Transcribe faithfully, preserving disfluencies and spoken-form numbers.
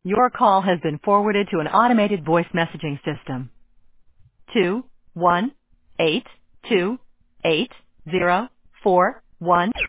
Your call has been forwarded to an automated voice messaging system. Two one eight two eight zero four one